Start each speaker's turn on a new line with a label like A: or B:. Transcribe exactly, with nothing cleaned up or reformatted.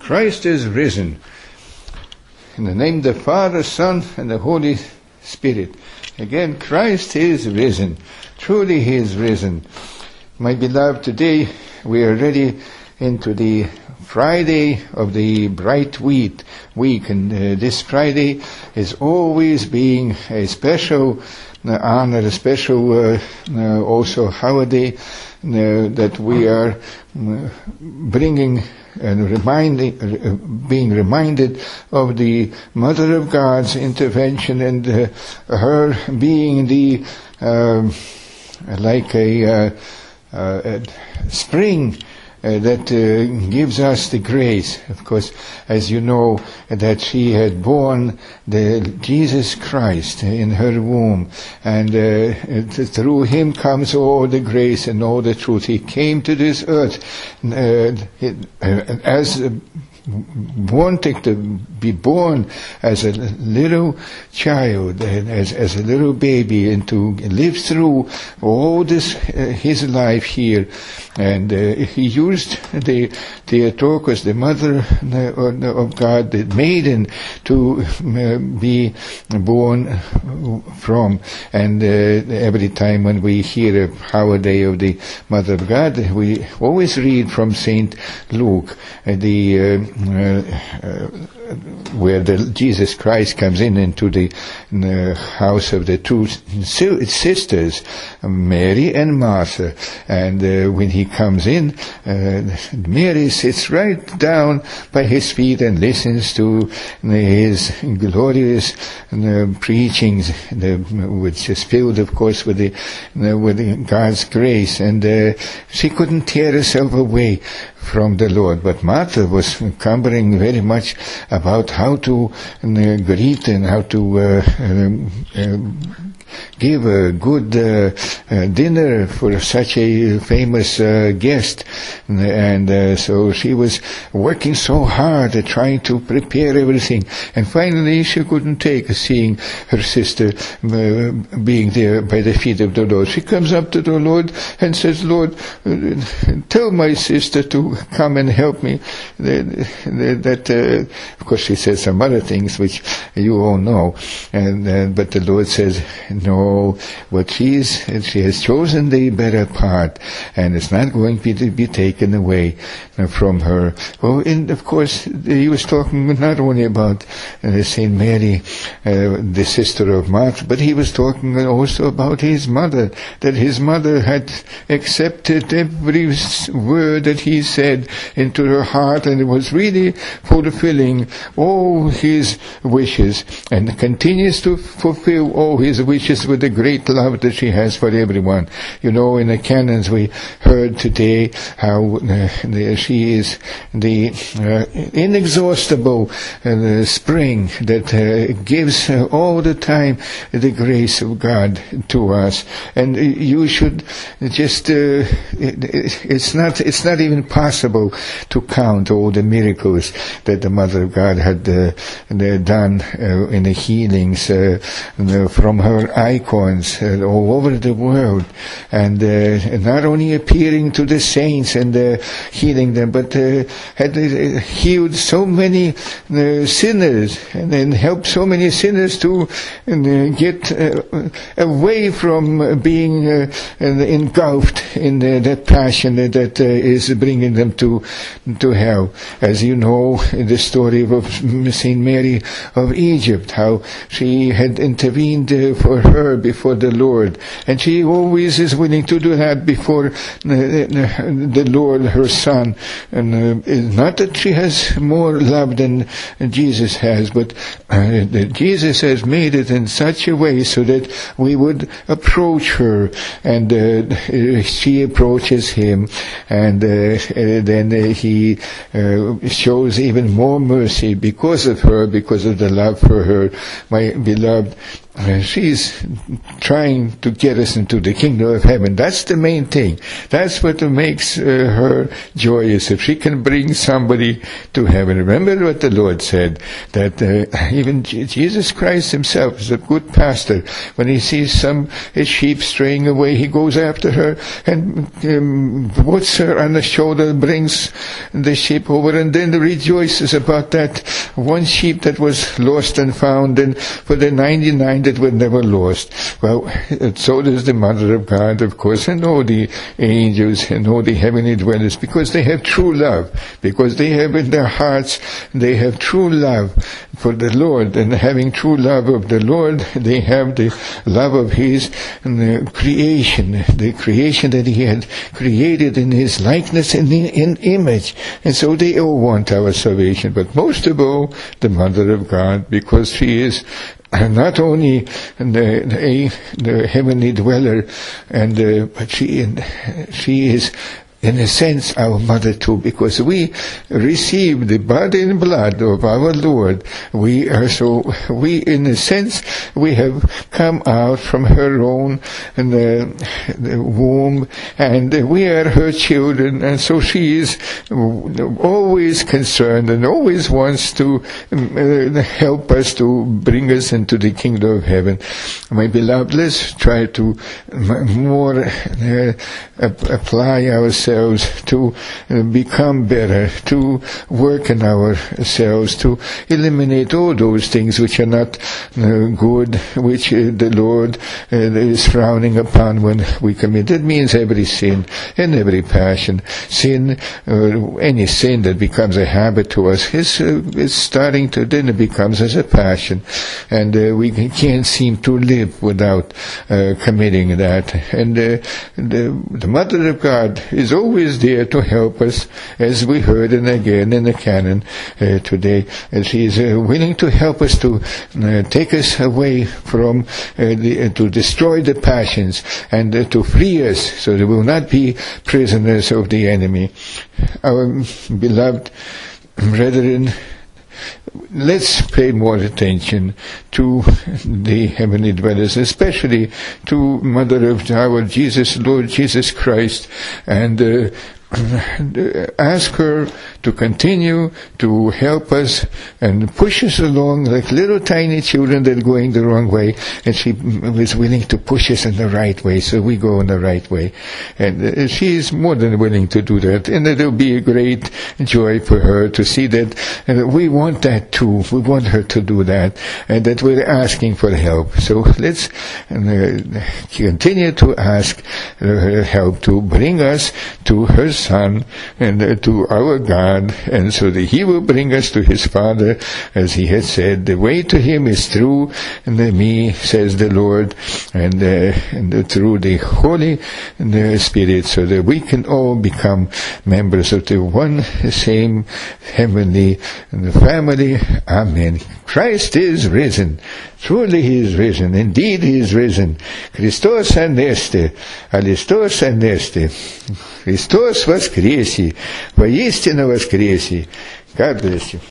A: Christ is risen. In the name of the Father, Son, and the Holy Spirit. Again, Christ is risen. Truly He is risen. My beloved, today we are ready into the Friday of the Bright Wheat week, and uh, this Friday is always being a special uh, honor, a special uh, uh, also holiday uh, that we are uh, bringing and reminding, uh, being reminded of the Mother of God's intervention and uh, her being the uh, like a, uh, uh, a spring Uh, that uh, gives us the grace. Of course, as you know, that she had born the Jesus Christ in her womb, and uh, through Him comes all the grace and all the truth. He came to this earth uh, it, uh, as uh, wanting to be born as a little child, as, as a little baby, and to live through all this, uh, his life here. And uh, he used the Theotokos, the mother of God, the maiden, to uh, be born from. And uh, every time when we hear a holiday of the Mother of God, we always read from Saint Luke, uh, the uh, Uh, uh, where the Jesus Christ comes in into the, in the house of the two sisters, Mary and Martha. And uh, when he comes in, uh, Mary sits right down by his feet and listens to his glorious uh, preachings, the, which is filled, of course, with the uh, with the God's grace. And uh, she couldn't tear herself away from the Lord. But Martha was cumbering very much about how to uh, greet and how to uh, um, uh, give a good uh, uh, dinner for such a famous uh, guest. And uh, so she was working so hard at trying to prepare everything. And finally she couldn't take seeing her sister uh, being there by the feet of the Lord. She comes up to the Lord and says, Lord, uh, tell my sister to come and help me. That, uh, of course, she says some other things which you all know. And uh, but the Lord says, no, what she is, she has chosen the better part, and it's not going to be, be taken away from her. Well, and of course, he was talking not only about uh, Saint Mary, uh, the sister of Martha, but he was talking also about his mother, that his mother had accepted every word that he said into her heart, and it was really fulfilling all his wishes, and continues to fulfill all his wishes with the great love that she has for everyone. You know, in the canons we heard today how uh, the, she is the uh, inexhaustible uh, spring that uh, gives uh, all the time the grace of God to us. And uh, you should just, uh, it, it's not, it's not even possible to count all the miracles that the Mother of God had uh, done uh, in the healings uh, from her icons uh, all over the world, and uh, not only appearing to the saints and uh, healing them, but uh, had uh, healed so many uh, sinners, and then helped so many sinners to uh, get uh, away from being uh, engulfed in the, the passion that uh, is bringing them to to hell. As you know, the story of Saint Mary of Egypt, how she had intervened uh, for her before the Lord, and she always is willing to do that before uh, the Lord, her Son. And uh, not that she has more love than Jesus has, but uh, that Jesus has made it in such a way so that we would approach her, and uh, she approaches him, and uh, then uh, he uh, shows even more mercy because of her, because of the love for her. My beloved, Uh, she's trying to get us into the kingdom of heaven. That's the main thing. That's what makes uh, her joyous. If she can bring somebody to heaven. Remember what the Lord said, that uh, even J- Jesus Christ himself is a good pastor. When he sees some sheep straying away, he goes after her and um, puts her on the shoulder, brings the sheep over, and then rejoices about that one sheep that was lost and found, and for the ninety-nine that were never lost. Well, so does the Mother of God, of course, and all the angels and all the heavenly dwellers, because they have true love, because they have in their hearts, they have true love for the Lord, and having true love of the Lord, they have the love of His the creation, the creation that He had created in His likeness and in, in image, and so they all want our salvation, but most of all, the Mother of God, because she is not only the, the, the heavenly dweller, and uh, but she she is, in a sense, our mother too, because we receive the body and blood of our Lord. We are so, we, in a sense, we have come out from her own and the, the womb, and we are her children, and so she is always concerned and always wants to uh, help us, to bring us into the kingdom of heaven. My beloved, let's try to more uh, apply ourselves to uh, become better, to work in ourselves, to eliminate all those things which are not uh, good, which uh, the Lord uh, is frowning upon when we commit. That means every sin and every passion. Sin, uh, any sin that becomes a habit to us is, uh, is starting to, then it becomes as a passion. And uh, we can't seem to live without uh, committing that. And uh, the, the Mother of God is always there to help us, as we heard and again in the canon uh, today. And she is uh, willing to help us, to uh, take us away from, uh, the, uh, to destroy the passions, and uh, to free us so that we will not be prisoners of the enemy. Our beloved brethren, let's pay more attention to the heavenly dwellers, especially to Mother of our Jesus, Lord Jesus Christ, and uh, ask her to continue to help us and push us along like little tiny children that are going the wrong way, and she is willing to push us in the right way, so we go in the right way. And uh, she is more than willing to do that, and it will be a great joy for her to see that uh, we want that too. We want her to do that, and that we're asking for help. So let's uh, continue to ask her help to bring us to her Son and uh, to our God, and so that He will bring us to His Father, as He has said, the way to Him is through me, says the Lord, and, uh, and uh, through the Holy the Spirit, so that we can all become members of the one same heavenly family. Amen. Christ is risen. Truly He is risen. Indeed He is risen. Christos aneste. Alistos aneste. Христос воскресе. Воистину воскресе. God bless you.